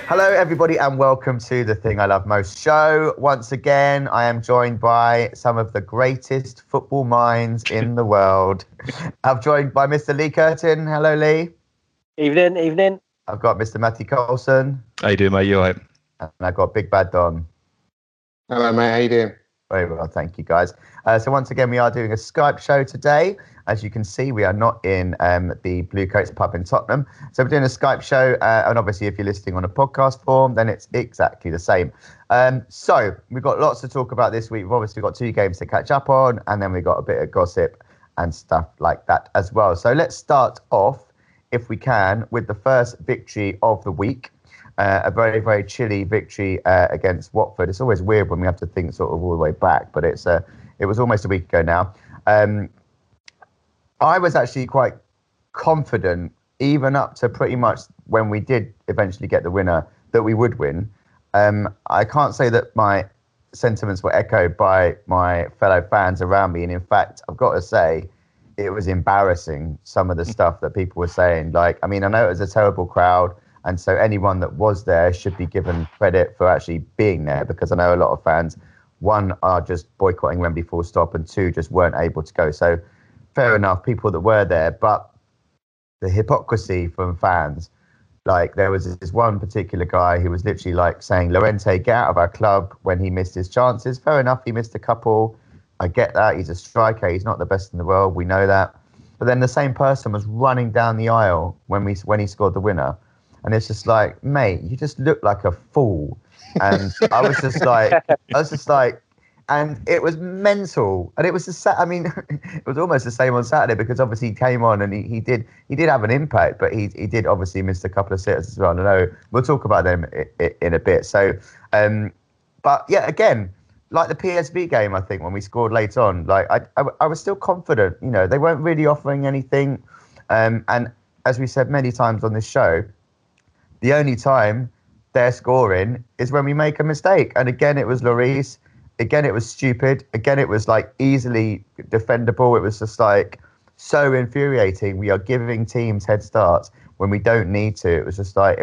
Hello, everybody, and welcome to The Thing I Love Most show. Once again, I am joined by some of the greatest football minds in the world. I'm joined by Mr. Lee Curtin. Hello, Lee. Evening. I've got Mr. Matthew Coulson. How you doing, mate? You all right? And I've got Big Bad Don. Hello, mate. How you doing? Very well, thank you, guys. So once again, we are doing a Skype show today. As you can see, we are not in the Bluecoats pub in Tottenham. So we're doing a Skype show. And obviously, if you're listening on a podcast form, then it's exactly the same. So we've got lots to talk about this week. We've obviously got 2 games to catch up on. And then we've got a bit of gossip and stuff like that as well. So let's start off, if we can, with the first victory of the week. A very, very chilly victory against Watford. It's always weird when we have to think sort of all the way back, but it was almost a week ago now. I was actually quite confident, even up to pretty much when we did eventually get the winner, that we would win. I can't say that my sentiments were echoed by my fellow fans around me. And in fact, I've got to say, it was embarrassing, some of the stuff that people were saying. Like, I mean, I know it was a terrible crowd. And so anyone that was there should be given credit for actually being there, because I know a lot of fans, 1, are just boycotting Wembley full stop, and 2, just weren't able to go. So fair enough, people that were there. But the hypocrisy from fans, like there was this one particular guy who was literally like saying, Llorente, get out of our club, when he missed his chances. Fair enough, he missed a couple. I get that. He's a striker. He's not the best in the world. We know that. But then the same person was running down the aisle when he scored the winner. And it's just like, mate, you just look like a fool. And I was just like, and it was mental. And it was it was almost the same on Saturday, because obviously he came on and he did have an impact, but he did obviously miss a couple of sitters as well. I know we'll talk about them in a bit. So, but yeah, again, like the PSV game, I think when we scored late on, like I was still confident. You know, they weren't really offering anything. And as we said many times on this show, the only time they're scoring is when we make a mistake. And again, it was Lloris. Again, it was stupid. Again, it was like easily defendable. It was just like so infuriating. We are giving teams head starts when we don't need to. It was just like,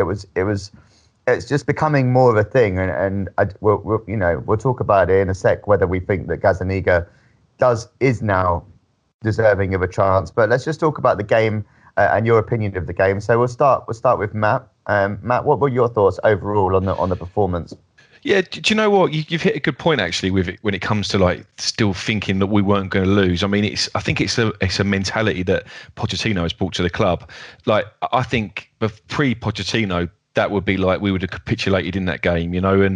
it's just becoming more of a thing. And we'll talk about it in a sec, whether we think that Gazzaniga is now deserving of a chance. But let's just talk about the game and your opinion of the game. So we'll start with Matt. Matt, what were your thoughts overall on the performance? Yeah, do you know what? You've hit a good point actually with it when it comes to like still thinking that we weren't going to lose. I mean, I think it's a mentality that Pochettino has brought to the club. Like, I think pre-Pochettino, that would be like we would have capitulated in that game, you know. And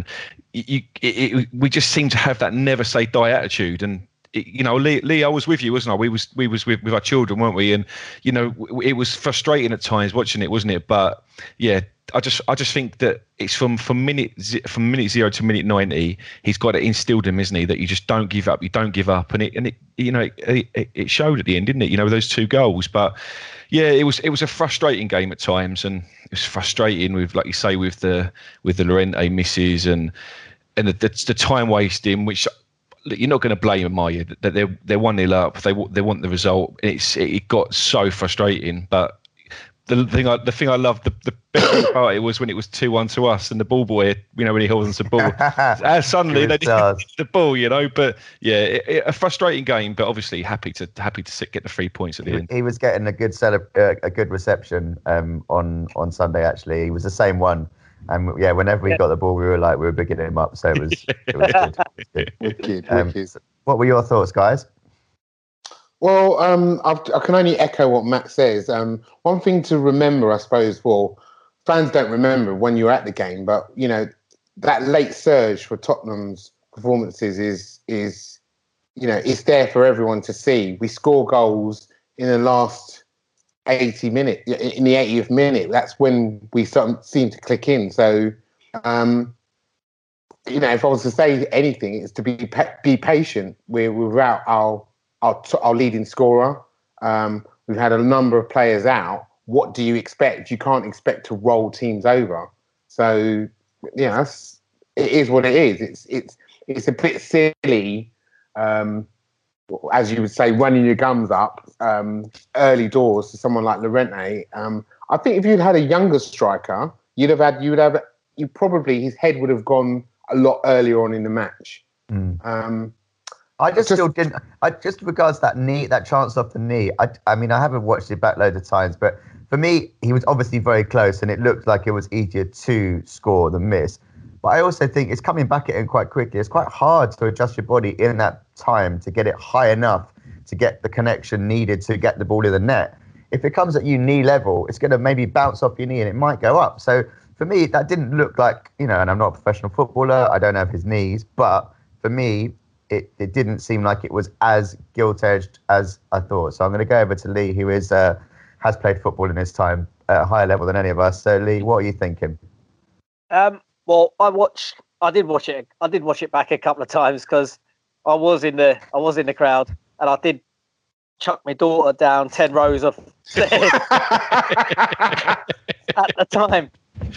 we just seem to have that never say die attitude. And you know, Lee, I was with you, wasn't I? We was with our children, weren't we? And you know, it was frustrating at times watching it, wasn't it? But yeah, I just think that it's from minute 0 to minute 90, he's got it instilled in him, isn't he? That you just don't give up, and it you know, it showed at the end, didn't it? You know, with those 2 goals. But yeah, it was a frustrating game at times, and it was frustrating with, like you say, with the Llorente misses and the time wasting, which you're not going to blame them, are you? That they're 1-0 up, they want the result. It got so frustrating, but the thing I loved, the best part it was when it was 2-1 to us, and the ball boy, you know, when he holds onto the ball, suddenly they didn't the ball, you know. But yeah, a frustrating game, but obviously happy to get the 3 points at the end. He was getting a good reception on Sunday. Actually, he was the same one. And yeah, whenever he got the ball, we were bigging him up. So it was good. Wicked. What were your thoughts, guys? Well, I can only echo what Matt says. One thing to remember, I suppose, fans don't remember when you're at the game, but you know, that late surge for Tottenham's performances is you know, it's there for everyone to see. We score goals in the last 80 minutes, in the 80th minute. That's when we seem to click in. So, you know, if I was to say anything, it's to be patient. We're without our leading scorer. We've had a number of players out. What do you expect? You can't expect to roll teams over. So, you know, it is what it is. It's a bit silly, as you would say, running your gums up early doors to someone like Llorente. I think if you'd had a younger striker, you'd have his head would have gone a lot earlier on in the match. I still didn't. I just regards that knee, that chance off the knee. I mean, I haven't watched it back loads of times, but for me, he was obviously very close, and it looked like it was easier to score than miss. But I also think it's coming back at him quite quickly. It's quite hard to adjust your body in that time to get it high enough to get the connection needed to get the ball in the net. If it comes at you knee level, it's going to maybe bounce off your knee and it might go up. So for me, that didn't look like, and I'm not a professional footballer. I don't have his knees, but for me, it didn't seem like it was as gilt-edged as I thought. So I'm going to go over to Lee, who has played football in his time at a higher level than any of us. So Lee, what are you thinking? Well, I did watch it back a couple of times because I was in the crowd, and I did chuck my daughter down 10 rows of stairs at the time.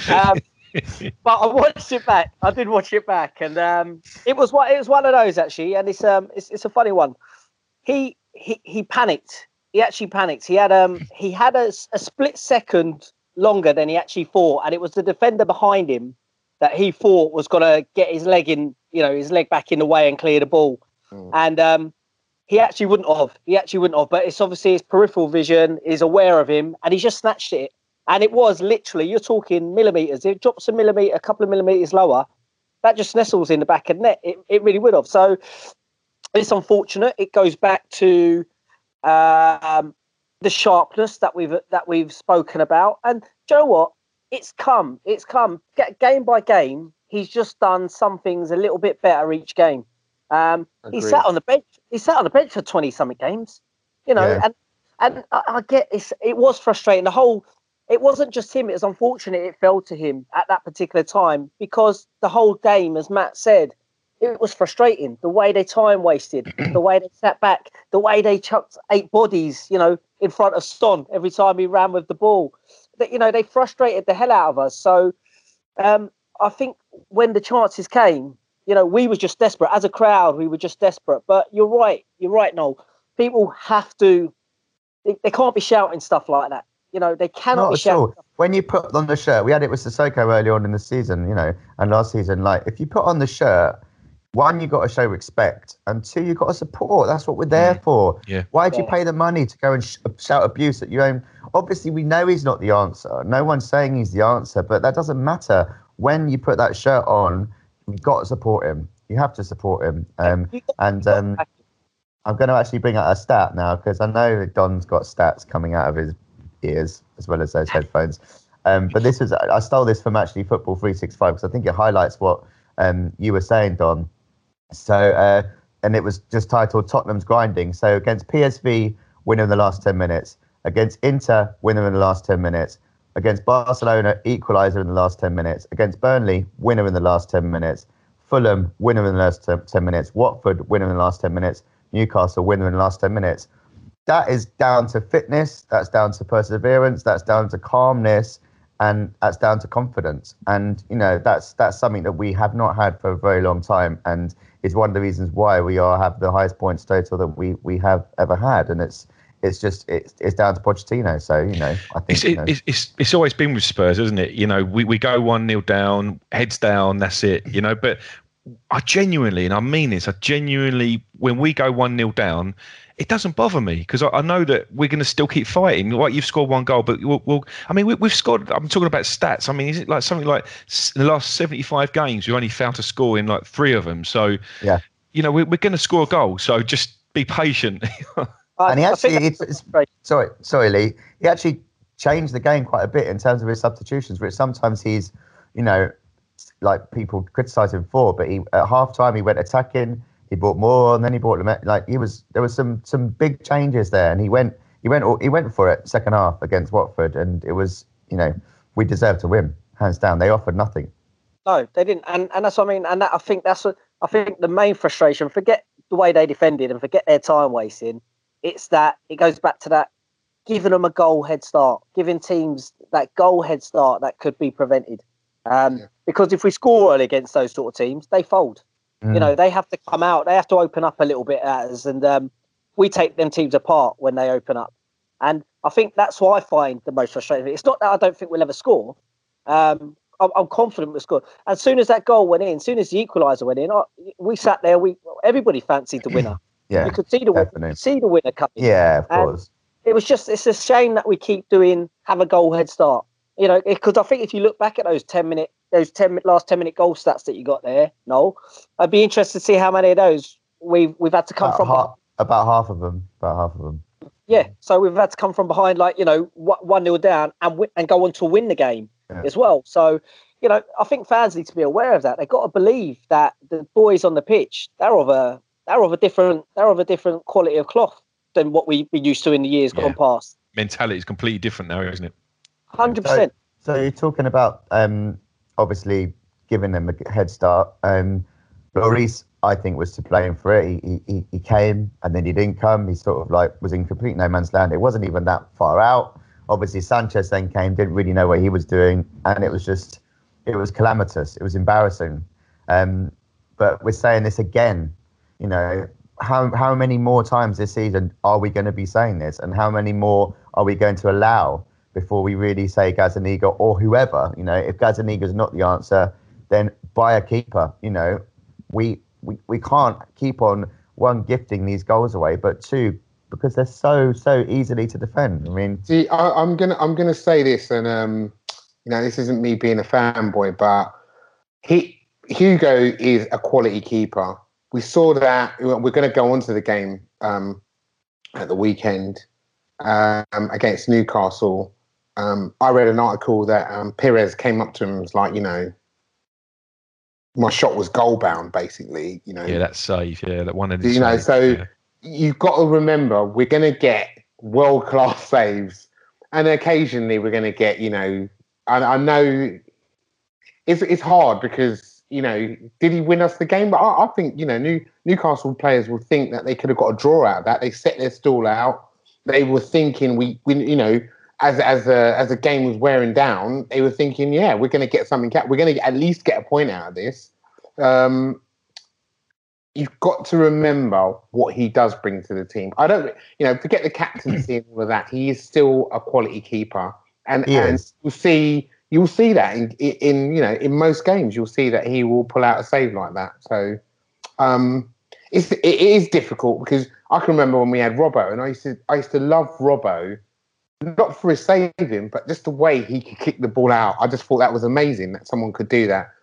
But I watched it back. I did watch it back, and it was one of those actually, and it's a funny one. He panicked. He actually panicked. He had a split second longer than he actually thought, and it was the defender behind him that he thought was going to get his leg back in the way and clear the ball, and he actually wouldn't have. But it's obviously his peripheral vision is aware of him, and he just snatched it. And it was literally, you're talking millimetres. It drops a couple of millimetres lower. That just nestles in the back of the net. It really would have. So it's unfortunate. It goes back to the sharpness that we've spoken about. And do you know what? It's come. Game by game, he's just done some things a little bit better each game. He sat on the bench. He sat on the bench for 20-something games. And I get this. It was frustrating. It wasn't just him. It was unfortunate it fell to him at that particular time because the whole game, as Matt said, it was frustrating. The way they time wasted, the way they sat back, the way they chucked 8 bodies, in front of Son every time he ran with the ball. They frustrated the hell out of us. So I think when the chances came, we were just desperate. As a crowd, we were just desperate. But you're right, Noel. People have to, they can't be shouting stuff like that. They cannot be shouting. When you put on the shirt, we had it with Sissoko early on in the season, and last season, like if you put on the shirt, one, you got to show respect, and two, you got to support. That's what we're there for. Yeah. Why do you pay the money to go and shout abuse at your own? Obviously, we know he's not the answer. No one's saying he's the answer, but that doesn't matter. When you put that shirt on, you've got to support him. You have to support him. I'm going to actually bring out a stat now because I know Don's got stats coming out of his ears as well as those headphones. But I stole this from actually Football 365 because I think it highlights what you were saying, Don. So, and it was just titled Tottenham's Grinding. So against PSV, winner in the last 10 minutes. Against Inter, winner in the last 10 minutes. Against Barcelona, equaliser in the last 10 minutes. Against Burnley, winner in the last 10 minutes. Fulham, winner in the last 10 minutes. Watford, winner in the last 10 minutes. Newcastle, winner in the last 10 minutes. That is down to fitness. That's down to perseverance. That's down to calmness. And that's down to confidence. And, that's something that we have not had for a very long time. And is one of the reasons why we have the highest points total that we have ever had. And it's down to Pochettino. So, I think it's always been with Spurs, isn't it? We go 1-0 down, heads down, that's it, but I genuinely, and I mean this, when we go 1-0 down, it doesn't bother me because I know that we're going to still keep fighting. Like you've scored 1 goal, but we've scored. I'm talking about stats. I mean, is it like something like in the last 75 games we only failed to score in like 3 of them? So yeah, we're going to score a goal. So just be patient. And he actually, sorry, Lee. He actually changed the game quite a bit in terms of his substitutions, which sometimes he's, like people criticise him for. But at half time he went attacking. He bought more, and then he bought there was some big changes there, and he went for it second half against Watford, and it was we deserved to win hands down. They offered nothing. No, they didn't, and that's what I mean. And I think the main frustration. Forget the way they defended and forget their time wasting. It's that it goes back to that giving them a goal head start, giving teams that goal head start that could be prevented. Because if we score early against those sort of teams, they fold. They have to come out. They have to open up a little bit at us, and we take them teams apart when they open up. And I think that's what I find the most frustrating. It's not that I don't think we'll ever score. I I'm confident we'll score. As soon as that goal went in, as soon as the equaliser went in, we sat there. Everybody fancied the winner. Yeah, you could see the winner coming. Yeah, of course. It's a shame that we keep doing have a goal head start. You know, because I think if you look back at those last 10 minute goal stats that you got there, Noel, I'd be interested to see how many of those we've had to come from. About half of them. Yeah, so we've had to come from behind, like, you know, 1-0 down and go on to win the game as well. So, you know, I think fans need to be aware of that. They've got to believe that the boys on the pitch, they're of a different quality of cloth than what we've been used to in the years gone past. Mentality is completely different now, isn't it? 100%. So you're talking about obviously giving them a head start. Lloris, I think, was to blame for it. He came and then he didn't come. He sort of like was in complete no man's land. It wasn't even that far out. Obviously, Sanchez then came, didn't really know what he was doing, and it was calamitous. It was embarrassing. But we're saying this again. You know, how many more times this season are we going to be saying this, and how many more are we going to allow before we really say Gazzaniga or whoever? You know, if Gazzaniga's not the answer, then buy a keeper. You know, we can't keep on, one, gifting these goals away, but two, because they're so easily to defend. I mean, see, I'm gonna say this, and you know, this isn't me being a fanboy, but Hugo is a quality keeper. We saw that. We're going to go on to the game at the weekend against Newcastle. I read an article that Pires came up to him and was like, you know, my shot was goal bound, basically. You know, that save, that one. You know, so you've got to remember, we're going to get world class saves, and occasionally we're going to get, you know, I know it's hard because, you know, did he win us the game? But I think, you know, Newcastle players will think that they could have got a draw out of that. They set their stall out. They were thinking we you know, as the game was wearing down, they were thinking, yeah, we're going to get something. We're going to at least get a point out of this. You've got to remember what he does bring to the team. I don't, you know, forget the captaincy and all of that. He is still a quality keeper, and you'll see that in you know, in most games, you'll see that he will pull out a save like that. So it is difficult because I can remember when we had Robbo, and I used to love Robbo, not for his saving, but just the way he could kick the ball out. I just thought that was amazing that someone could do that.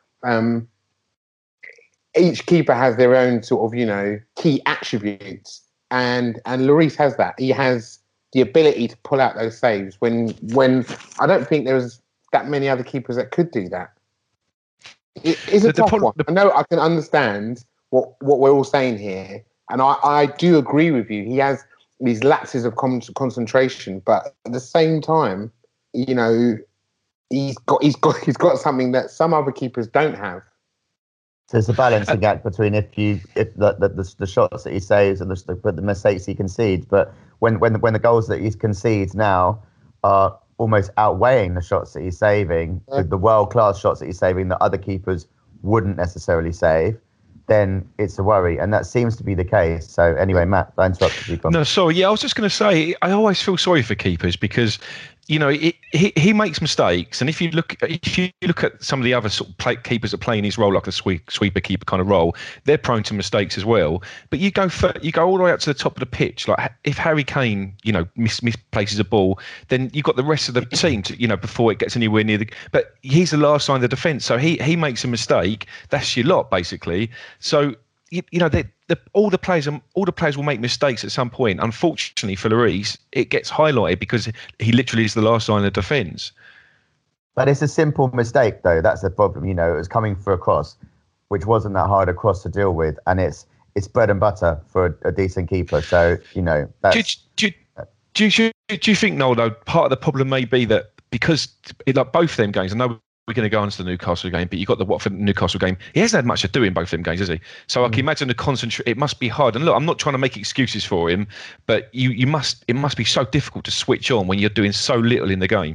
Each keeper has their own sort of, you know, key attributes, and Lloris has that. He has the ability to pull out those saves when I don't think there's that many other keepers that could do that. It is a tough one. I know I can understand what we're all saying here, and I do agree with you. He has these lapses of concentration, but at the same time, you know, he's got something that some other keepers don't have. So it's a balancing act between if the shots that he saves and the mistakes he concedes, but when the goals that he concedes now are almost outweighing the shots that he's saving, the world-class shots that he's saving that other keepers wouldn't necessarily save, then it's a worry, and that seems to be the case. So anyway, Matt, I interrupted you. No, sorry. Yeah, I was just going to say, I always feel sorry for keepers because, you know, he makes mistakes, and if you look at some of the other sort of keepers that play in his role, like the sweeper keeper kind of role, they're prone to mistakes as well. But you go all the way up to the top of the pitch. Like if Harry Kane, you know, misplaces a ball, then you've got the rest of the team to, you know, before it gets anywhere near the. But he's the last line of the defence, so he makes a mistake. That's your lot basically. So you know, all the players will make mistakes at some point. Unfortunately for Lloris, it gets highlighted because he literally is the last line of defence. But it's a simple mistake, though. That's the problem. You know, it was coming for a cross, which wasn't that hard a cross to deal with, and it's bread and butter for a decent keeper. So, you know, that's. Do you think, Noel, though, part of the problem may be that because like both of them games, I know we're going to go on to the Newcastle game, but you've got the Watford Newcastle game. He hasn't had much to do in both of them games, has he? So I can imagine it must be hard. And look, I'm not trying to make excuses for him, but it must be so difficult to switch on when you're doing so little in the game.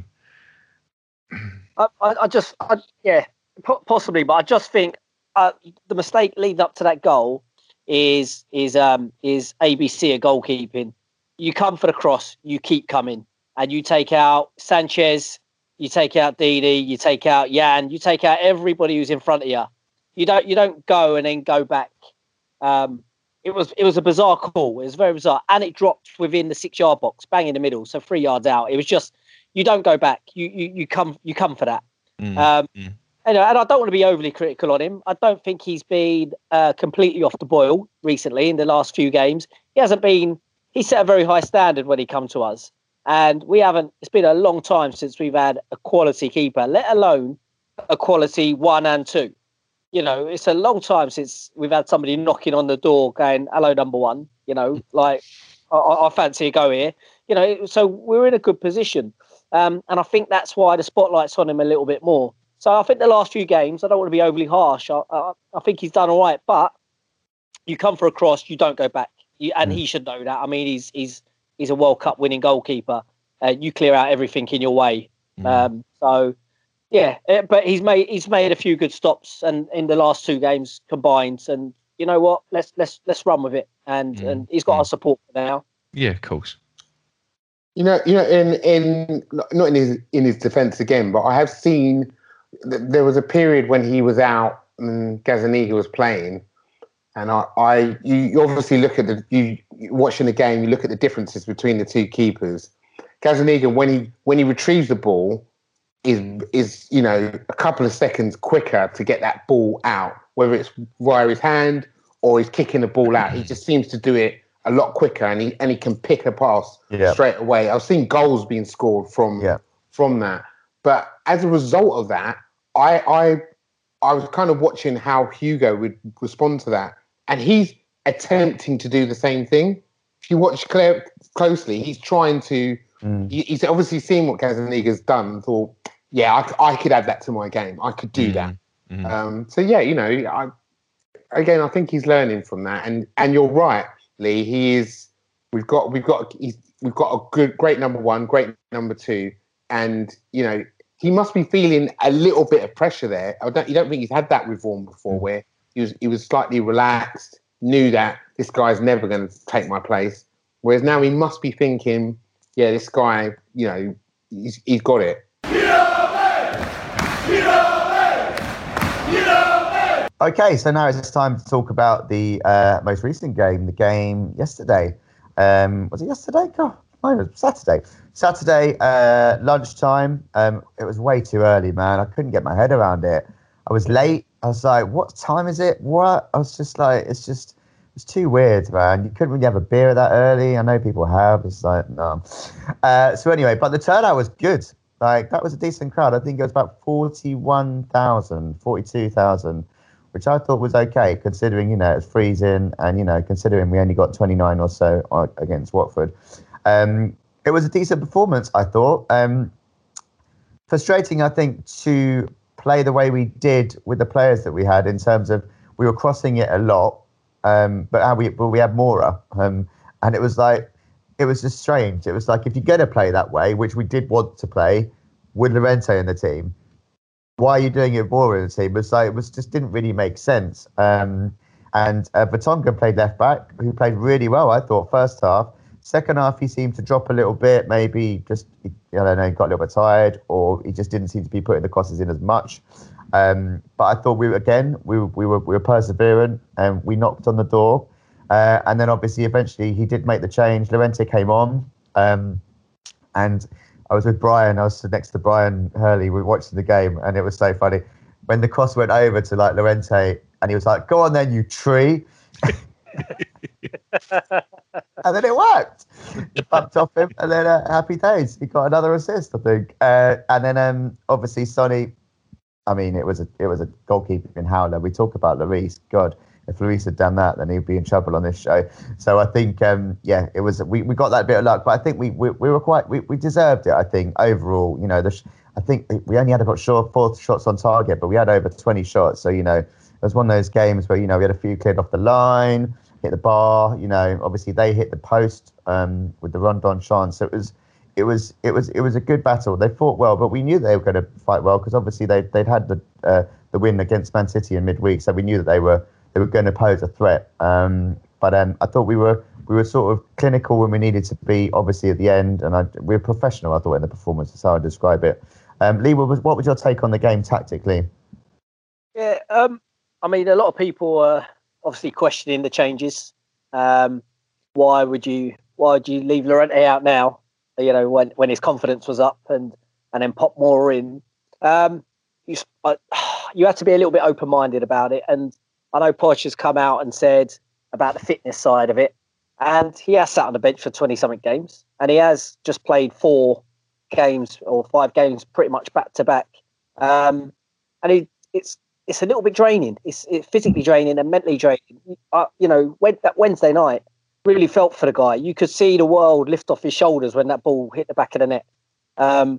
Possibly, but I just think the mistake leading up to that goal is ABC of goalkeeping. You come for the cross, you keep coming, and you take out Sanchez. you take out Didi, you take out Jan, you take out everybody who's in front of you. You don't go and then go back. It was a bizarre call. It was very bizarre, and it dropped within the 6-yard box, bang in the middle, so 3 yards out. It was just, you don't go back. You come for that. Anyway, and I don't want to be overly critical on him. I don't think he's been completely off the boil recently in the last few games. He hasn't been. He set a very high standard when he come to us, and we haven't. It's been a long time since we've had a quality keeper, let alone a quality 1 and 2. You know, it's a long time since we've had somebody knocking on the door going, "Hello, number 1." You know, like I fancy a go here. You know, so we're in a good position, and I think that's why the spotlight's on him a little bit more. So I think the last few games, I don't want to be overly harsh. I think he's done all right, but you come for a cross, you don't go back, and he should know that. I mean, he's a World Cup winning goalkeeper. You clear out everything in your way. So yeah, but he's made a few good stops, and in the last 2 games combined. And you know what? Let's run with it. And he's got our support now. Yeah, of course. You know, in not in his defence again, but I have seen. There was a period when he was out and Gazzaniga was playing, and you obviously look at you watching the game, you look at the differences between the 2 keepers. Gazzaniga, when he retrieves the ball, is a couple of seconds quicker to get that ball out, whether it's via his hand or he's kicking the ball out. He just seems to do it a lot quicker, and he can pick a pass straight away. I've seen goals being scored from that. But as a result of that, I was kind of watching how Hugo would respond to that. And he's attempting to do the same thing. If you watch Claire closely, he's trying to... He's obviously seen what Gazzaniga's done and thought, yeah, I could add that to my game. I could do that. So, yeah, I think he's learning from that. And you're right, Lee. He is... We've got a great number 1, great number 2. And, he must be feeling a little bit of pressure there. You don't think he's had that with Vaughan before, where he was slightly relaxed, knew that this guy's never going to take my place. Whereas now he must be thinking, yeah, this guy, he's got it. Okay, so now it's time to talk about the most recent game, the game yesterday. Was it yesterday? God, no, it was Saturday. Saturday, lunchtime. It was way too early, man. I couldn't get my head around it. I was late. I was like, what time is it? What? I was just like, it's too weird, man. You couldn't really have a beer that early. I know people have. It's like, no. So anyway, but the turnout was good. Like, that was a decent crowd. I think it was about 42,000, which I thought was okay, considering, it's freezing and, considering we only got 29 or so against Watford. It was a decent performance, I thought. Frustrating, I think, to play the way we did with the players that we had, in terms of we were crossing it a lot, but we had Mora, and it was just strange. It was like, if you're going to play that way, which we did want to play with Llorente in the team, why are you doing it with Mora in the team? Just didn't really make sense. And Vertonghen played left back, who played really well, I thought, first half. Second half, he seemed to drop a little bit, maybe just, I don't know, he got a little bit tired, or he just didn't seem to be putting the crosses in as much. But I thought we were perseverant, and we knocked on the door. And then obviously, eventually, he did make the change. Llorente came on, and I was with Brian. I was next to Brian Hurley. We were watching the game, and it was so funny. When the cross went over to like Llorente, and he was like, "Go on then, you tree." And then it worked. It bumped off him, and then happy days. He got another assist, I think. And then obviously Sonny. I mean, it was a goalkeeping howler. We talk about Lloris. God, if Lloris had done that, then he'd be in trouble on this show. So I think, it was. We got that bit of luck, but I think we were we deserved it. I think overall, I think we only had about 4 shots on target, but we had over 20 shots. So it was one of those games where we had a few cleared off the line, hit the bar. Obviously they hit the post with the Rondon chance. So it was a good battle. They fought well, but we knew they were going to fight well, because obviously they'd had the win against Man City in midweek, so we knew that they were going to pose a threat. But I thought we were sort of clinical when we needed to be, obviously at the end, and we were professional, I thought, in the performance. That's how I describe it. Lee, what was your take on the game tactically? Yeah, I mean, a lot of people are obviously questioning the changes. Why would you leave Llorente out now? You know, when his confidence was up, and then pop more in. You have to be a little bit open-minded about it. And I know Poch has come out and said about the fitness side of it, and he has sat on the bench for 20-something games, and he has just played 4 games or 5 games pretty much back to back. And it's a little bit draining. It's physically draining and mentally draining. You know, that Wednesday night really felt for the guy. You could see the world lift off his shoulders when that ball hit the back of the net. And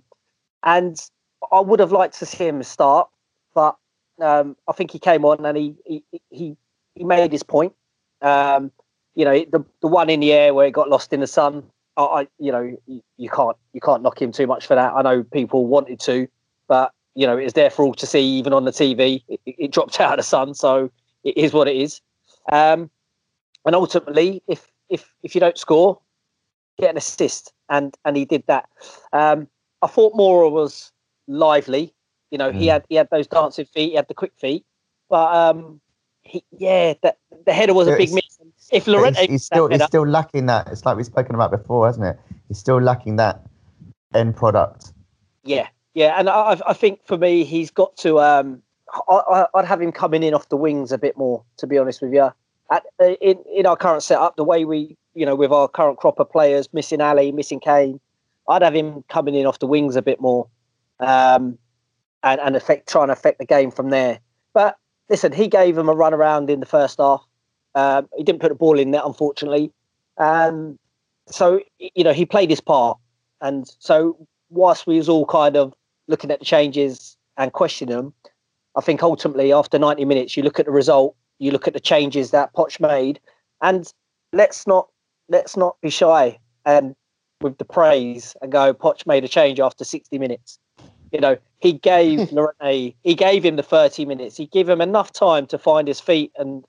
I would have liked to see him start, but I think he came on and he made his point. You know, the one in the air where it got lost in the sun. You know, you can't knock him too much for that. I know people wanted to, but you know, it's there for all to see. Even on the TV, it dropped out of the sun, so it is what it is. And ultimately, if you don't score, get an assist, and he did that. I thought Moura was lively. You know, he had those dancing feet, he had the quick feet, but the header was a big miss. If Llorente, he's still lacking that. It's like we've spoken about before, hasn't it? He's still lacking that end product. Yeah, and I think for me, he's got to. I'd have him coming in off the wings a bit more, to be honest with you. In our current setup, the way we, you know, with our current crop of players, missing Ali, missing Kane, I'd have him coming in off the wings a bit more, and trying to affect the game from there. But listen, he gave him a run around in the first half. He didn't put the ball in net, unfortunately. So, you know, he played his part. And so whilst we was all kind of looking at the changes and questioning them, I think ultimately after 90 minutes, you look at the result, you look at the changes that Poch made, and let's not be shy and with the praise and go, Poch made a change after 60 minutes. You know, he gave Llorente, he gave him the 30 minutes. He gave him enough time to find his feet and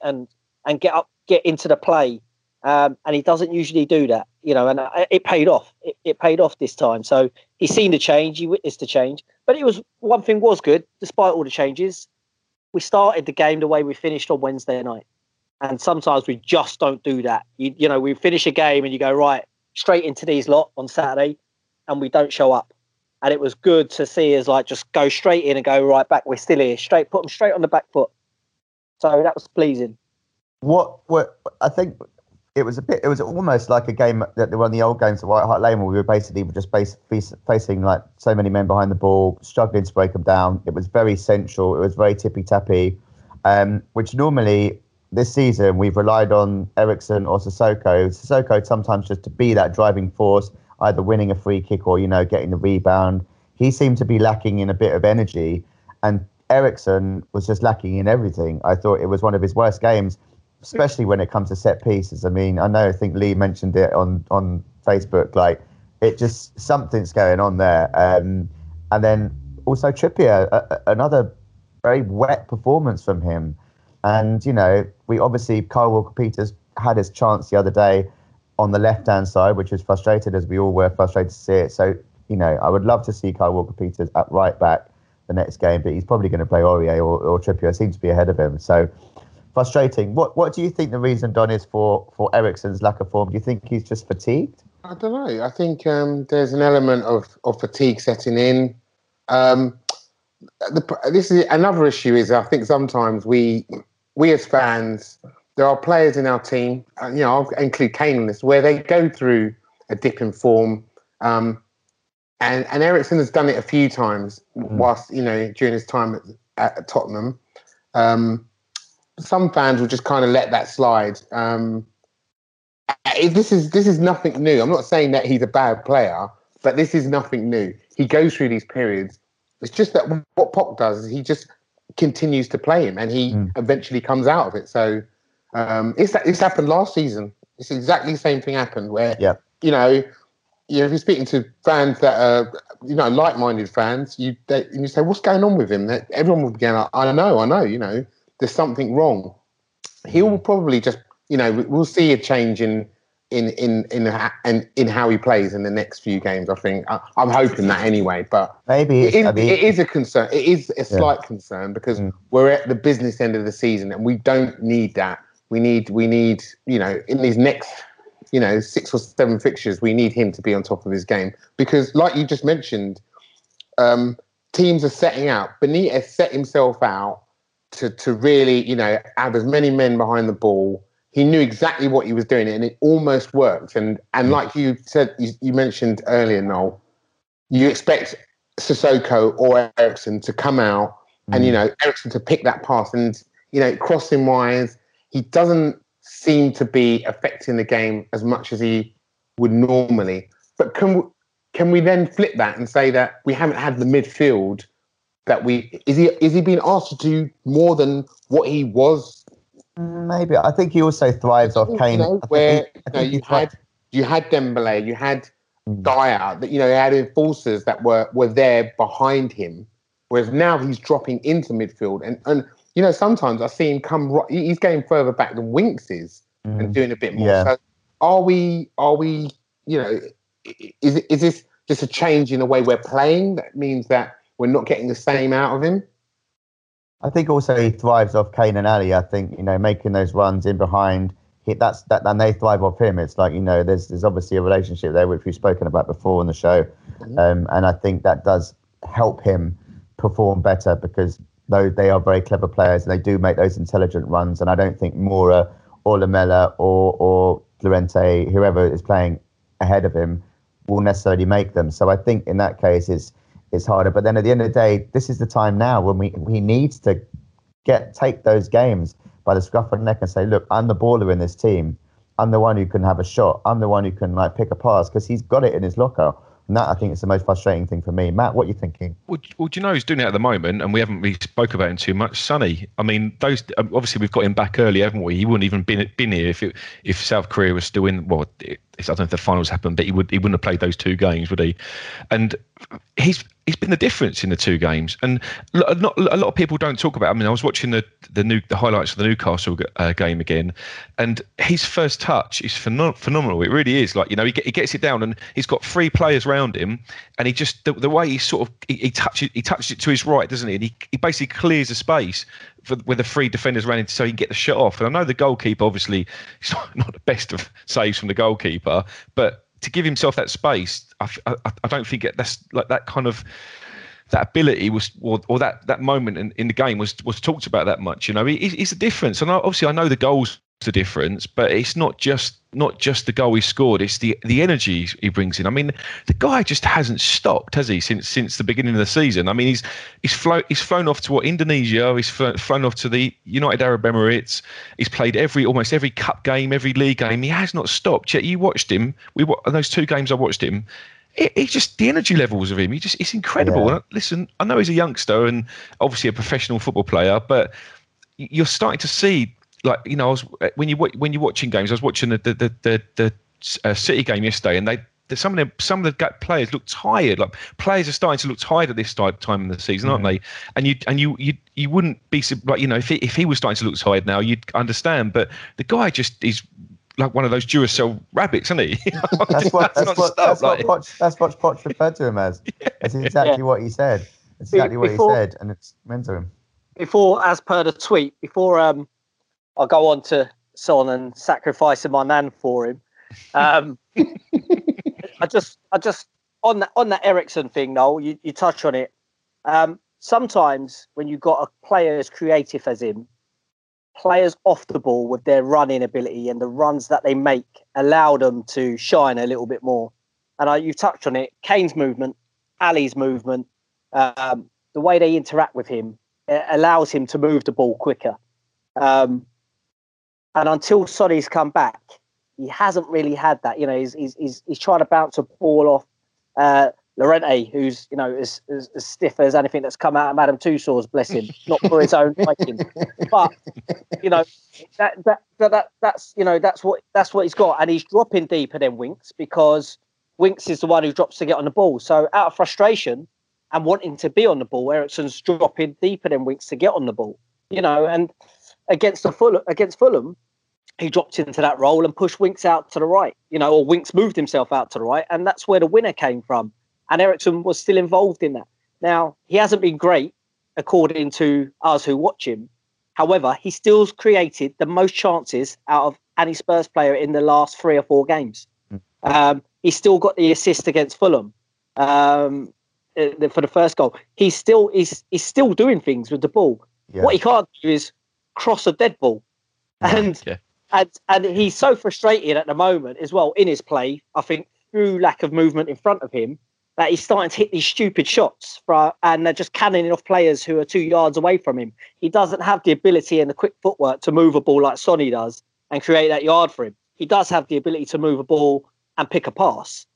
get into the play. And he doesn't usually do that, you know, and it paid off. It paid off this time. So he's seen the change, he witnessed the change. But one thing was good, despite all the changes. We started the game the way we finished on Wednesday night. And sometimes we just don't do that. You know, we finish a game and you go, right, straight into these lot on Saturday, and we don't show up. And it was good to see us like just go straight in and go right back. We're still here. Put them straight on the back foot. So that was pleasing. What I think it was almost like a game that one of the old games at White Hart Lane where we were basically just facing like so many men behind the ball, struggling to break them down. It was very central. It was very tippy-tappy, which normally this season we've relied on Eriksen or Sissoko. Sissoko sometimes just to be that driving force, either winning a free kick or, you know, getting the rebound. He seemed to be lacking in a bit of energy, and Eriksen was just lacking in everything. I thought it was one of his worst games, especially when it comes to set pieces. I mean, I think Lee mentioned it on Facebook, like it just, something's going on there. And then also Trippier, another very wet performance from him. And, you know, Kyle Walker-Peters had his chance the other day on the left-hand side, which was frustrated, as we all were frustrated to see it. So, you know, I would love to see Kyle Walker-Peters at right back the next game, but he's probably going to play Aurier or Trippier. Seems to be ahead of him. So frustrating. What do you think the reason, Don, is for Eriksen's lack of form? Do you think he's just fatigued? I don't know. I think there's an element of fatigue setting in. This is another issue. Is I think sometimes we as fans, there are players in our team, you know, I'll include Kane in this, where they go through a dip in form. And Eriksen has done it a few times whilst, you know, during his time at Tottenham. Some fans will just kind of let that slide. This is nothing new. I'm not saying that he's a bad player, but this is nothing new. He goes through these periods. It's just that what Poch does is he just continues to play him, and he eventually comes out of it. So it's happened last season. It's exactly the same thing happened where, you know, if you're speaking to fans that are, you know, like-minded fans, you say, what's going on with him? Everyone will be going, I know, you know, there's something wrong. He will probably just, you know, we'll see a change in in how he plays in the next few games. I think I'm hoping that anyway, but maybe it is a concern. It is a slight concern because we're at the business end of the season and we don't need that. We need in these next 6 or 7 fixtures, we need him to be on top of his game because, like you just mentioned, teams are setting out. Benitez set himself out to really have as many men behind the ball. He knew exactly what he was doing, and it almost worked. And like you said, you mentioned earlier, Noel, you expect Sissoko or Eriksen to come out and, Eriksen to pick that pass. And, crossing wise, he doesn't seem to be affecting the game as much as he would normally. But can we then flip that and say that we haven't had the midfield is he being asked to do more than what he was? Maybe. I think he also thrives off Kane. You had Dembele, you had Dyer, that he had enforcers that were there behind him, whereas now he's dropping into midfield and sometimes I see him he's getting further back than Winks is and doing a bit more. Yeah. So are we is this just a change in the way we're playing that means that we're not getting the same out of him? I think also he thrives off Kane and Ali. I think, making those runs in behind, and they thrive off him. It's like, there's obviously a relationship there, which we've spoken about before on the show. And I think that does help him perform better because though they are very clever players and they do make those intelligent runs. And I don't think Moura or Lamela or Llorente, whoever is playing ahead of him, will necessarily make them. So I think in that case, it's harder. But then at the end of the day, this is the time now when he needs to take those games by the scruff of the neck and say, look, I'm the baller in this team. I'm the one who can have a shot. I'm the one who can pick a pass because he's got it in his locker. And that, I think, is the most frustrating thing for me. Matt, what are you thinking? Well, do you know who's doing it at the moment? And we haven't really spoke about him too much. Sonny. I mean, those obviously we've got him back early, haven't we? He wouldn't even been here if South Korea was still in. Well, I don't know if the finals happened, but he wouldn't have played those 2 games, would he? And he's been the difference in the 2 games. And a lot of people don't talk about. I mean, I was watching the highlights of the Newcastle game again, and his first touch is phenomenal. It really is. Like, he gets it down, and he's got 3 players around him, and he just the way he sort of he touches it to his right, doesn't he? And he basically clears the space where the 3 defenders ran into, so he can get the shot off. And I know the goalkeeper, obviously, he's not the best of saves from the goalkeeper, but to give himself that space, I don't think that's like that kind of that ability was or that moment in the game was talked about that much. It's a difference, and obviously I know the goals the difference, but it's not just the goal he scored, it's the energy he brings in. I mean, the guy just hasn't stopped, has he, since the beginning of the season? I mean, he's flown off to Indonesia, he's flown off to the United Arab Emirates, he's played almost every cup game, every league game. He has not stopped. Yet you watched him, those 2 games I watched him, it's just the energy levels of him. It's incredible. Yeah. And listen, I know he's a youngster and obviously a professional football player, but you're starting to see, like, when you're watching games, I was watching the City game yesterday, and some of the players look tired. Like, players are starting to look tired at this time in the season, aren't they? And you wouldn't be like, if he was starting to look tired now, you'd understand. But the guy just is like one of those Duracell rabbits, isn't he? That's what Poch referred to him as. That's exactly what he said. That's exactly what he said, and it's meant to him. Before, as per the tweet, I'll go on to Son and sacrificing my man for him. I just on that Eriksen thing, Noel, you touch on it. Sometimes when you've got a player as creative as him, players off the ball with their running ability and the runs that they make allow them to shine a little bit more. And you've touched on it. Kane's movement, Ali's movement, the way they interact with him, it allows him to move the ball quicker. And until Sonny's come back, he hasn't really had that. He's trying to bounce a ball off Llorente, who's as stiff as anything that's come out of Madame Tussauds, bless him, not for his own liking, but that's what he's got, and he's dropping deeper than Winks because Winks is the one who drops to get on the ball. So out of frustration and wanting to be on the ball, Eriksen's dropping deeper than Winks to get on the ball. And against Fulham, he dropped into that role and pushed Winks out to the right, or Winks moved himself out to the right, and that's where the winner came from. And Eriksen was still involved in that. Now, he hasn't been great, according to us who watch him. However, he still created the most chances out of any Spurs player in the last 3 or 4 games. He still got the assist against Fulham for the first goal. He's still doing things with the ball. Yeah. What he can't do is cross a dead ball. And he's so frustrated at the moment as well in his play, I think, through lack of movement in front of him, that he's starting to hit these stupid shots and they're just cannoning off players who are 2 yards away from him. He doesn't have the ability and the quick footwork to move a ball like Sonny does and create that yard for him. He does have the ability to move a ball and pick a pass.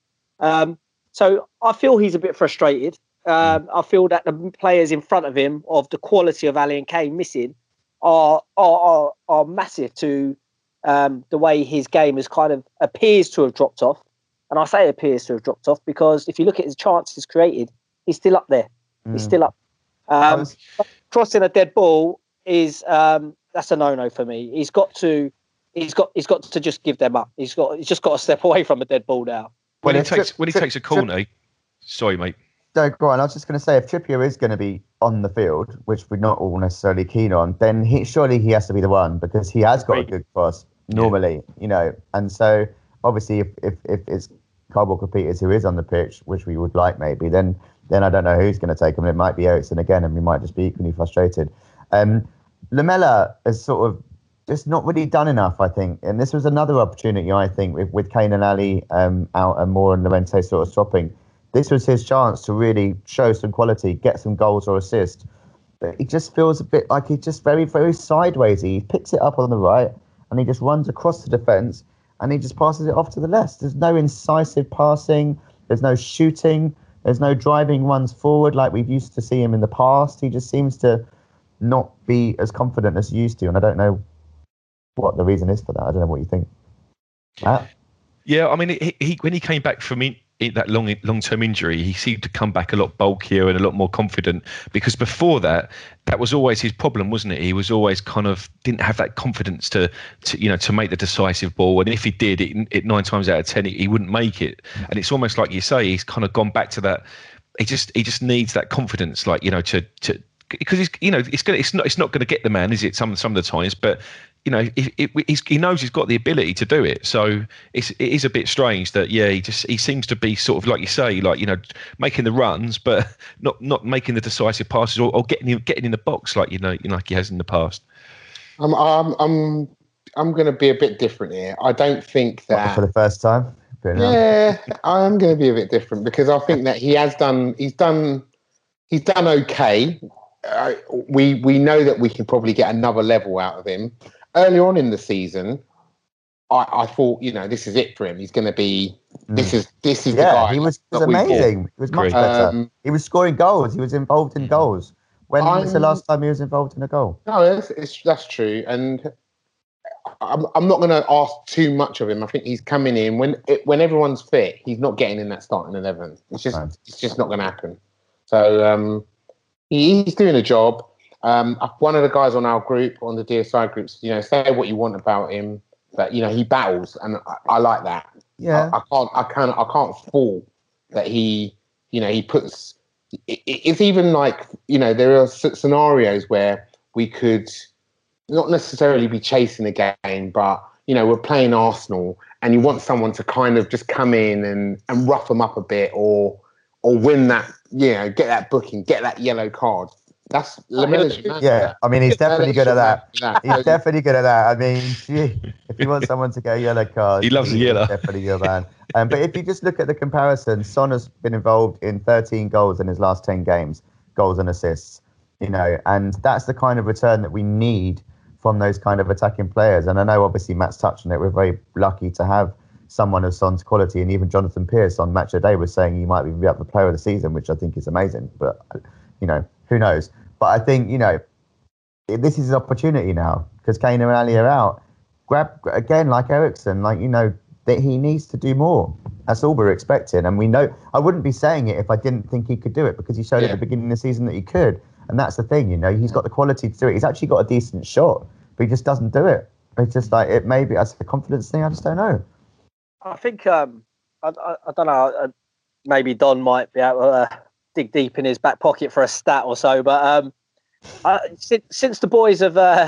So I feel he's a bit frustrated. I feel that the players in front of him of the quality of Ali and Kane missing are massive to the way his game has kind of appears to have dropped off. And I say appears to have dropped off because if you look at his chances created, he's still up there. He's still up. Crossing a dead ball is that's a no-no for me. He's got to just give them up. He's just got to step away from a dead ball now. When he takes a corner, sorry, mate. No, go on. I was just going to say, if Trippier is going to be on the field, which we're not all necessarily keen on, then surely he has to be the one because he has got a good cross normally, and so obviously if it's Kyle Walker-Peters who is on the pitch, which we would like maybe, then I don't know who's going to take him. It might be Eriksen again, and we might just be equally frustrated. Lamela has sort of just not really done enough, I think. And this was another opportunity, I think, with Kane and Ali out and Moore and Llorente sort of swapping. This was his chance to really show some quality, get some goals or assists. But he just feels a bit like he's just very, very sideways. He picks it up on the right and he just runs across the defence and he just passes it off to the left. There's no incisive passing. There's no shooting. There's no driving runs forward like we've used to see him in the past. He just seems to not be as confident as he used to. And I don't know what the reason is for that. I don't know what you think. Matt? Yeah, I mean, he when he came back from that long-term injury, he seemed to come back a lot bulkier and a lot more confident, because before that was always his problem, wasn't it? He was always kind of didn't have that confidence to make the decisive ball, and if he did, it 9 times out of 10 he wouldn't make it. And it's almost like you say, he's kind of gone back to that. He just needs that confidence, like to because it's not going to get the man, is it? Some of the times, but he knows he's got the ability to do it. So it is a bit strange that he seems to be sort of like you say, like making the runs, but not making the decisive passes or getting in the box like like he has in the past. I'm going to be a bit different here. I don't think that for the first time. Yeah, I'm going to be a bit different because I think that he's done okay. We know that we can probably get another level out of him. Earlier on in the season, I thought, this is it for him. He's going to be. This is the guy. He was amazing. He was much better. He was scoring goals. He was involved in goals. When was the last time he was involved in a goal? No, that's true. And I'm not going to ask too much of him. I think he's coming in when everyone's fit. He's not getting in that starting 11. It's just not going to happen. So he's doing a job. One of the guys on our group, on the DSI groups, say what you want about him, but he battles, and I like that. Yeah, I can't fault that he puts. It's even like there are scenarios where we could not necessarily be chasing a game, but we're playing Arsenal, and you want someone to kind of just come in and rough them up a bit, or win that, get that booking, get that yellow card. That's yeah. I mean, he's definitely good at that. He's definitely good at that. I mean, if you want someone to get a yellow card, he loves the yellow. Definitely your man. But if you just look at the comparison, Son has been involved in 13 goals in his last 10 games, goals and assists. And that's the kind of return that we need from those kind of attacking players. And I know, obviously, Matt's touched on it. We're very lucky to have someone of Son's quality, and even Jonathan Pearce on Match of the Day was saying he might be up the player of the season, which I think is amazing. But who knows? But I think this is his opportunity now because Kane and Ali are out. Grab again, like Eriksen, that he needs to do more. That's all we're expecting, and we know. I wouldn't be saying it if I didn't think he could do it because he showed at the beginning of the season that he could, and that's the thing. He's got the quality to do it. He's actually got a decent shot, but he just doesn't do it. It's just like it. Maybe that's a confidence thing. I just don't know. I think I don't know. Maybe Don might be able to dig deep in his back pocket for a stat or so. But since the boys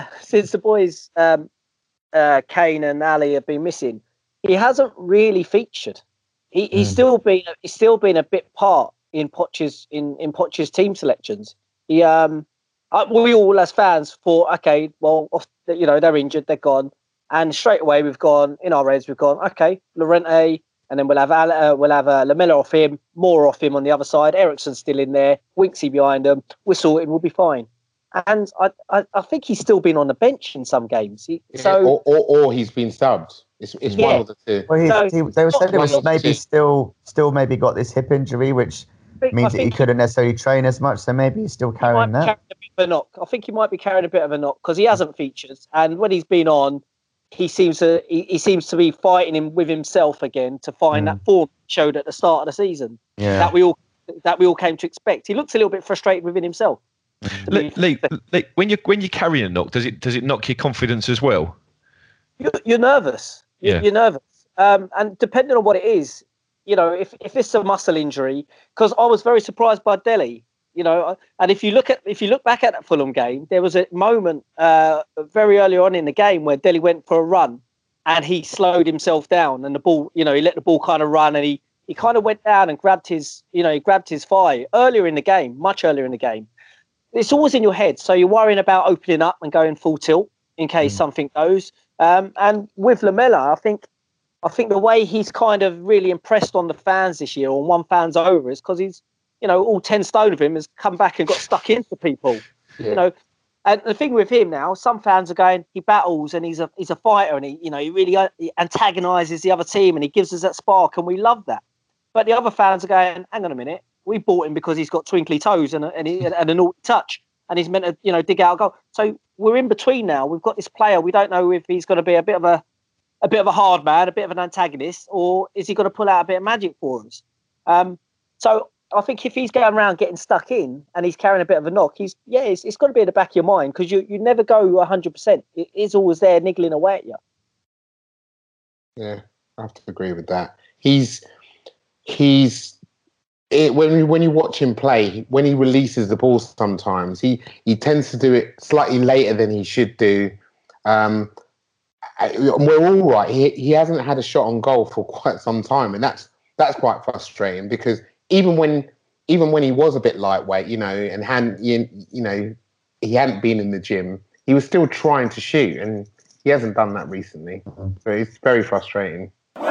Kane and Ali have been missing, he hasn't really featured. He's still been a bit part in Poch's team selections. We all as fans thought, okay, well, they're injured, they're gone, and straight away we've gone in our heads. We've gone, okay, Llorente, and then we'll have Lamela off him, more off him on the other side. Eriksen's still in there, Winksy behind him. We're sorted, we'll be fine. And I think he's still been on the bench in some games. Or he's been subbed. It's one of the two. Well, they were saying it was maybe still maybe got this hip injury, which means that he couldn't necessarily train as much. So maybe he's still carrying that. A bit of a knock. I think he might be carrying a bit of a knock because he hasn't featured, and when he's been on, he seems to be fighting him with himself again to find that form he showed at the start of the season. Yeah. That we all came to expect. He looks a little bit frustrated within himself. Lee, when you're carrying a knock, does it knock your confidence as well? You're nervous. You're nervous. And depending on what it is, if it's a muscle injury, because I was very surprised by Dele, and if you look back at that Fulham game, there was a moment very early on in the game where Dele went for a run and he slowed himself down and the ball, he let the ball kind of run and he kind of went down and grabbed his thigh earlier in the game, much earlier in the game. It's always in your head, so you're worrying about opening up and going full tilt in case something goes. And with Lamela, I think the way he's kind of really impressed on the fans this year, or one fan's over, is because he's, all 10 stone of him has come back and got stuck into people. Yeah. And the thing with him now, some fans are going, he battles and he's a fighter and he really antagonises the other team and he gives us that spark and we love that. But the other fans are going, hang on a minute, we bought him because he's got twinkly toes and a naughty touch and he's meant to dig out a goal. So we're in between now. We've got this player. We don't know if he's going to be a bit of a hard man, a bit of an antagonist, or is he going to pull out a bit of magic for us? So I think if he's going around getting stuck in and he's carrying a bit of a knock, it's got to be in the back of your mind because you never go 100%. It is always there niggling away at you. Yeah, I have to agree with that. When you watch him play, when he releases the ball, sometimes he tends to do it slightly later than he should do. We're all right. He hasn't had a shot on goal for quite some time, and that's quite frustrating because even when he was a bit lightweight, and he hadn't been in the gym, he was still trying to shoot, and he hasn't done that recently. So it's very frustrating.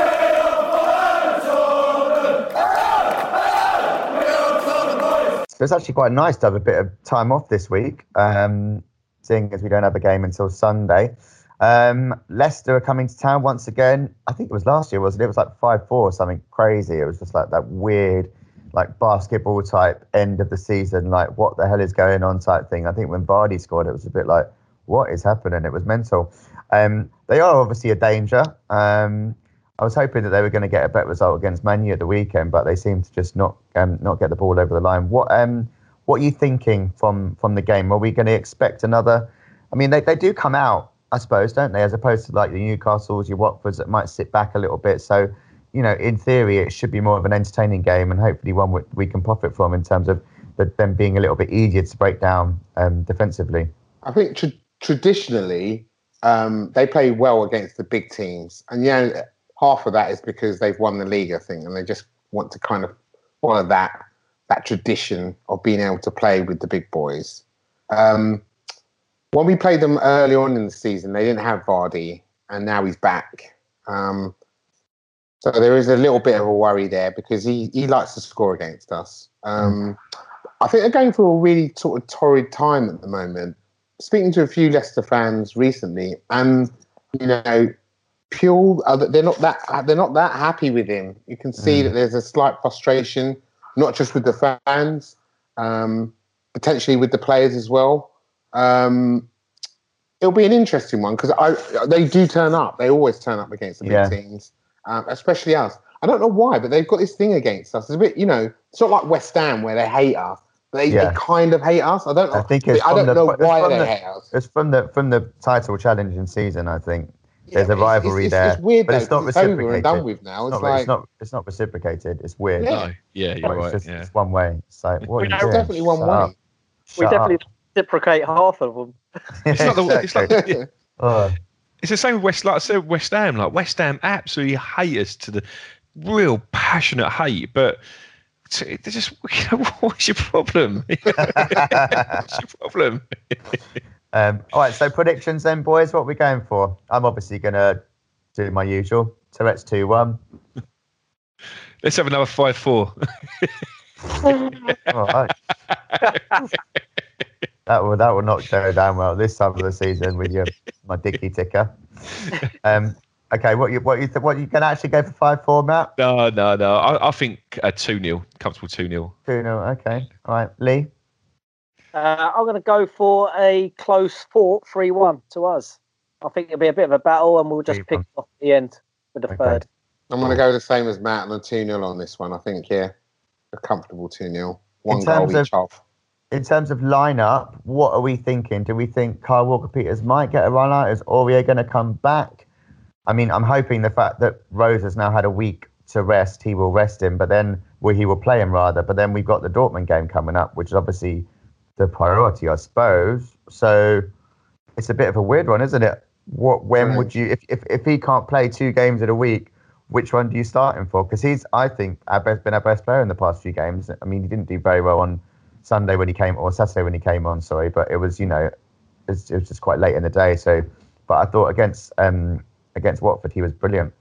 So it's actually quite nice to have a bit of time off this week, seeing as we don't have a game until Sunday. Leicester are coming to town once again. I think it was last year, wasn't it? It was like 5-4 or something crazy. It was just like that weird, like basketball type end of the season, like what the hell is going on type thing. I think when Vardy scored, it was a bit like, what is happening? It was mental. They are obviously a danger. I was hoping that they were going to get a better result against Man U at the weekend, but they seem to just not get the ball over the line. What are you thinking from the game? Are we going to expect another? I mean, they do come out, I suppose, don't they? As opposed to like the Newcastles, your Watfords that might sit back a little bit. So, in theory, it should be more of an entertaining game and hopefully one we can profit from in terms of them being a little bit easier to break down defensively. I think traditionally they play well against the big teams, and half of that is because they've won the league, I think, and they just want to kind of follow that tradition of being able to play with the big boys. When we played them early on in the season, they didn't have Vardy, and now he's back. So there is a little bit of a worry there because he likes to score against us. I think they're going through a really sort of torrid time at the moment. Speaking to a few Leicester fans recently, and Puel, they're not that happy with him. You can see that there's a slight frustration, not just with the fans, potentially with the players as well. It'll be an interesting one because they do turn up. They always turn up against the big teams, especially us. I don't know why, but they've got this thing against us. It's a bit, it's not like West Ham where they hate us. They kind of hate us. I don't know. I think it's I don't know why they the, hate us. It's from the title challenging season. I think there's a rivalry there. It's weird, but though, it's not it's reciprocated. over and done with now. It's not reciprocated. It's weird. No, yeah, you're right. It's one way. It's like, what are you doing? Definitely one way. We definitely reciprocate half of them. It's the same with West. Like I said, West Ham. Like West Ham absolutely hate us to the real passionate hate, but. They're just, what's your problem? What's your problem? All right, so predictions then, boys. What are we going for? I'm obviously going to do my usual. Tourette's 2-1. Let's have another 5-4. All right. That will not go down well this time of the season with my dicky ticker. Okay, what you can actually go for 5-4, Matt? No. I think 2-0, comfortable 2-0. 2-0. Okay, all right, Lee. I'm going to go for a close 3-1 to us. I think it'll be a bit of a battle, and we'll just pick off at the end with the third. I'm going to go the same as Matt and a 2-0 on this one. I think a comfortable 2-0. One goal each off. In terms of lineup, what are we thinking? Do we think Kyle Walker-Peters might get a run out? Is Aurier going to come back? I mean, I'm hoping the fact that Rose has now had a week to rest, he will rest him, he will play him rather. But then we've got the Dortmund game coming up, which is obviously the priority, I suppose. So it's a bit of a weird one, isn't it? When would you, if he can't play 2 games in a week, which one do you start him for? Because he's, I think, been our best player in the past few games. I mean, he didn't do very well on Saturday when he came on. Sorry, but it was, it was just quite late in the day. So, but I thought against Watford, he was brilliant.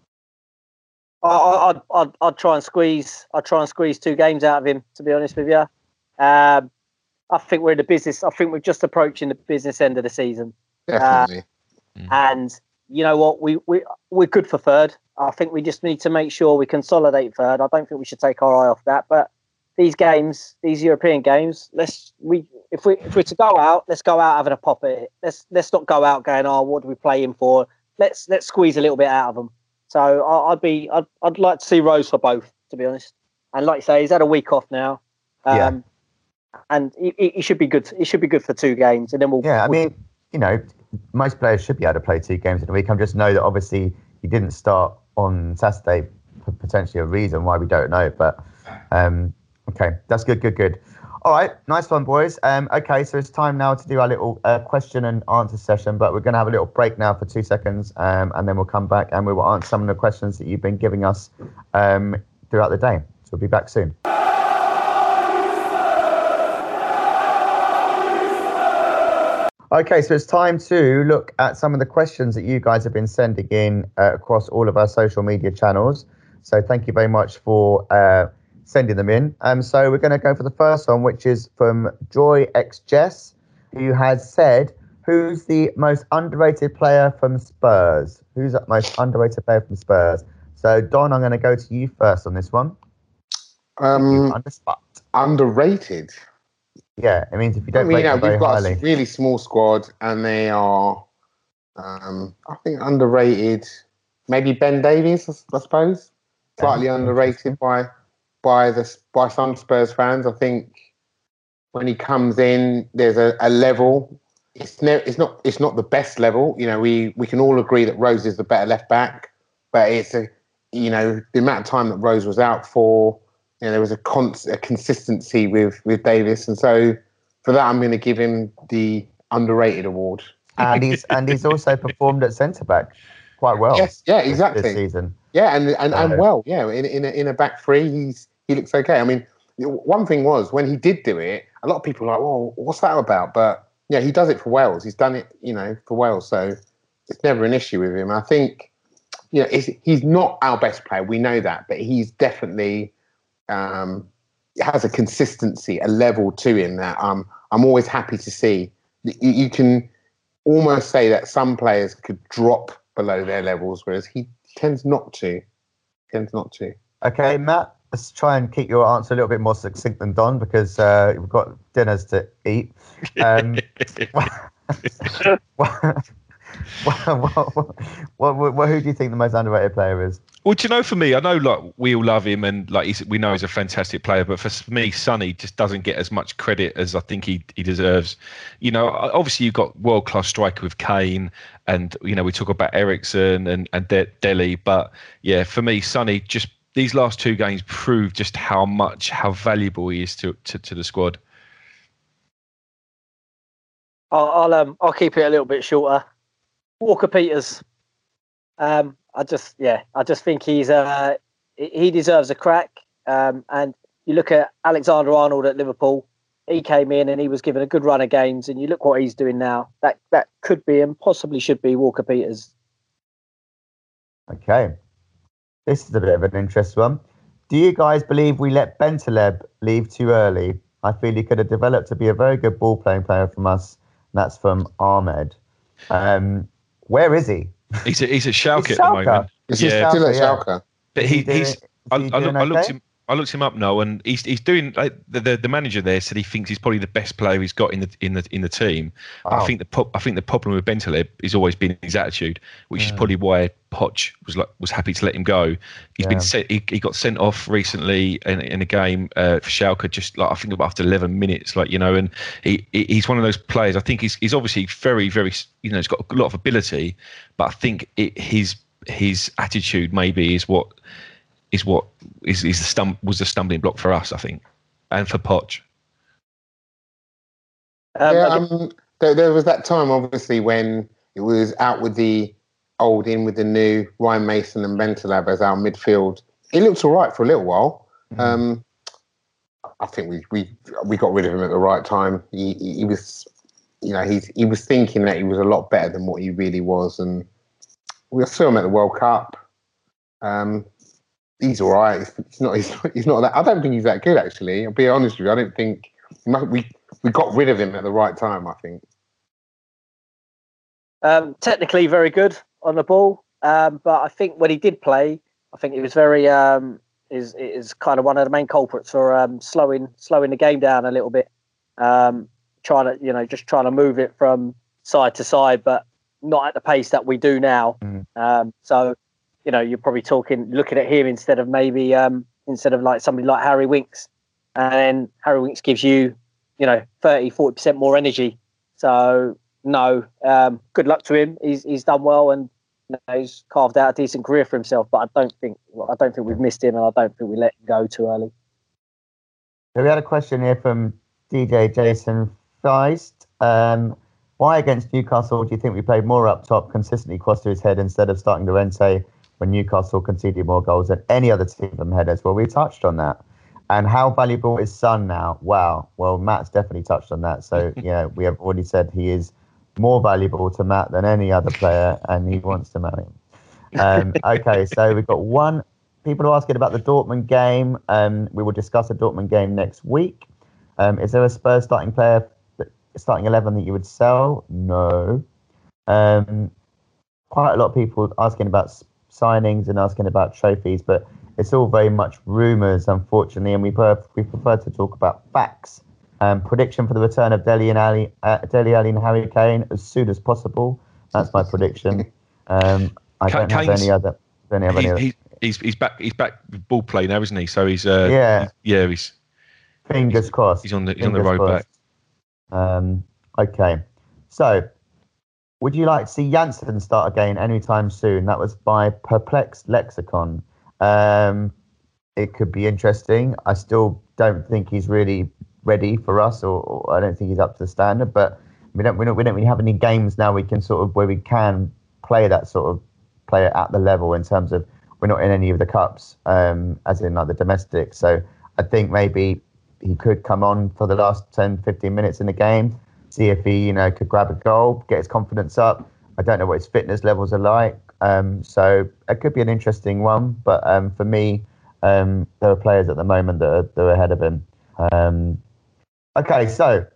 I'd try and squeeze 2 games out of him, to be honest with you. I think we're in the business. I think we're just approaching the business end of the season. Definitely. And you know what? We're good for third. I think we just need to make sure we consolidate third. I don't think we should take our eye off that. But these games, these European games, if we're to go out, let's go out having a pop at it. Let's not go out going, what do we play him for? Let's squeeze a little bit out of them. So I'd like to see Rose for both, to be honest. And like you say, he's had a week off now. And he should be good. He should be good for 2 games, and then we'll. Yeah, I mean, most players should be able to play 2 games in a week. I just know that obviously he didn't start on Saturday, potentially a reason why we don't know. But okay, that's good. All right, nice one, boys. Okay, so it's time now to do our little question and answer session, but we're going to have a little break now for 2 seconds, and then we'll come back and we will answer some of the questions that you've been giving us throughout the day. So we'll be back soon. Okay, so it's time to look at some of the questions that you guys have been sending in across all of our social media channels. So thank you very much for sending them in. So we're going to go for the first one, which is from Joy X Jess, who has said, who's the most underrated player from Spurs? Who's the most underrated player from Spurs? So Don, I'm going to go to you first on this one. On the spot. Underrated? Yeah, it means if you don't rate them very highly. We've got a really small squad, and they are, I think, underrated. Maybe Ben Davies, I suppose. Slightly underrated by some Spurs fans. I think when he comes in, there's a level. It's not the best level. We can all agree that Rose is the better left back, but it's the amount of time that Rose was out for. There was a consistency with Davis, and so for that, I'm going to give him the underrated award. And he's also performed at centre back quite well. Yes, yeah, exactly. This season, yeah, and well, yeah, in a back three, he looks okay. I mean, one thing was when he did do it, a lot of people were like, "Well, what's that about?" But yeah, he does it for Wales. He's done it, for Wales, so it's never an issue with him. I think, he's not our best player. We know that, but he's definitely. Has a consistency, a level to him that I'm always happy to see. You can almost say that some players could drop below their levels, whereas he tends not to. Okay, Matt, let's try and keep your answer a little bit more succinct than Don, because we've got dinners to eat. Who do you think the most underrated player is? Well, do you know, for me, I know like we all love him and like we know he's a fantastic player, but for me, Sonny just doesn't get as much credit as I think he deserves. You know, obviously you've got world class striker with Kane, and you know we talk about Eriksen and Dele, but yeah, for me, Sonny just these last two games prove just how valuable he is to the squad. I'll keep it a little bit shorter. Walker Peters. I just think he deserves a crack. And you look at Alexander Arnold at Liverpool. He came in and he was given a good run of games, and you look what he's doing now. That could be and possibly should be Walker Peters. Okay, this is a bit of an interesting one. Do you guys believe we let Bentaleb leave too early? I feel he could have developed to be a very good ball-playing player from us. And that's from Ahmed. Where is he? He's at Schalke at the moment. Is he still at Schalke? But I looked him up now, and he's doing like the manager there said he thinks he's probably the best player he's got in the team. Oh. I think the problem with Bentaleb has always been his attitude, which is probably why Poch was happy to let him go. He's been he got sent off recently in a game for Schalke, just like I think after 11 minutes, like, you know, and he's one of those players. I think he's obviously very, very, you know, he's got a lot of ability, but I think his attitude maybe is what was the stumbling block for us, I think, and for Poch. There was that time, obviously, when it was out with the old, in with the new, Ryan Mason and Bentaleb as our midfield. It looked all right for a little while. I think we got rid of him at the right time. He was, you know, he was thinking that he was a lot better than what he really was, and we saw him at the World Cup. He's all right. He's not that. I don't think he's that good, actually. I'll be honest with you. I don't think we got rid of him at the right time, I think. Technically very good on the ball, but I think when he did play, I think he was very is kind of one of the main culprits for slowing the game down a little bit, trying to move it from side to side, but not at the pace that we do now. So, you know, you're probably looking at him instead of like somebody like Harry Winks, and Harry Winks gives you, you know, 30-40% more energy. So no, good luck to him. He's done well, and you know, he's carved out a decent career for himself. But I don't think we've missed him, and I don't think we let him go too early. So we had a question here from DJ Jason Feist. Why against Newcastle do you think we played more up top, consistently crossed to his head instead of starting Llorente when Newcastle conceded more goals than any other team from headers? Well, we touched on that. And how valuable is Son now? Wow. Well, Matt's definitely touched on that. So, you know, we have already said he is more valuable to Matt than any other player, and he wants to marry him. Okay, so we've got people are asking about the Dortmund game. We will discuss the Dortmund game next week. Is there a Spurs starting 11 that you would sell? No. Quite a lot of people asking about signings and asking about trophies, but it's all very much rumours, unfortunately, and we prefer to talk about facts. Prediction for the return of Dele Alli and Harry Kane as soon as possible. That's my prediction. I don't have any other. He's back with ball play now, isn't he? So he's he's fingers crossed. He's on the road back. Okay, so would you like to see Janssen start again anytime soon? That was by Perplexed Lexicon. It could be interesting. I still don't think he's really ready for us, or I don't think he's up to the standard. But we don't really have any games now we can where we can play that play at the level, in terms of we're not in any of the cups, as in like the domestic. So I think maybe he could come on for the last 10-15 minutes in the game, see if he could grab a goal, get his confidence up. I don't know what his fitness levels are like, so it could be an interesting one. But for me, there are players at the moment that are ahead of him. Okay, so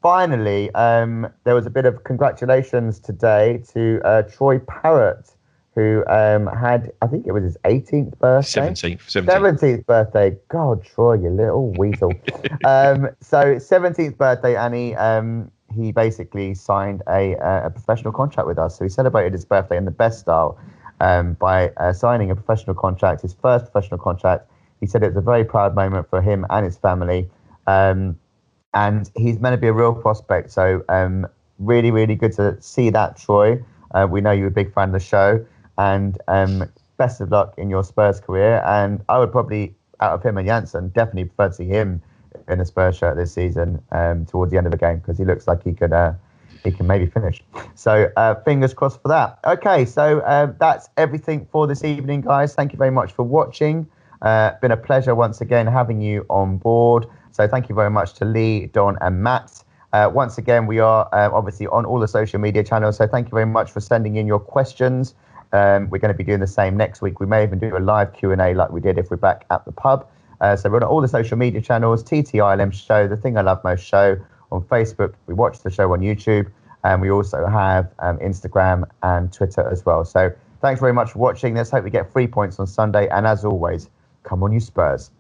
finally, there was a bit of congratulations today to Troy Parrott, who had, I think it was his 18th birthday. 17th birthday. God, Troy, you little weasel. So 17th birthday, and he basically signed a professional contract with us. So he celebrated his birthday in the best style by signing a professional contract, his first professional contract. He said it was a very proud moment for him and his family. And he's meant to be a real prospect. So really, really good to see that, Troy. We know you're a big fan of the show. And best of luck in your Spurs career. And I would probably, out of him and Janssen, definitely prefer to see him in a Spurs shirt this season towards the end of the game, because he looks like he can maybe finish. So fingers crossed for that. Okay, so that's everything for this evening, guys. Thank you very much for watching. Been a pleasure once again having you on board. So thank you very much to Lee, Don and Matt. Once again, we are obviously on all the social media channels. So thank you very much for sending in your questions. We're going to be doing the same next week. We may even do a live Q&A like we did if we're back at the pub. So we're on all the social media channels, TTILM Show, The Thing I Love Most Show on Facebook. We watch the show on YouTube. And we also have Instagram and Twitter as well. So thanks very much for watching. Let's hope we get 3 points on Sunday. And as always, come on, you Spurs.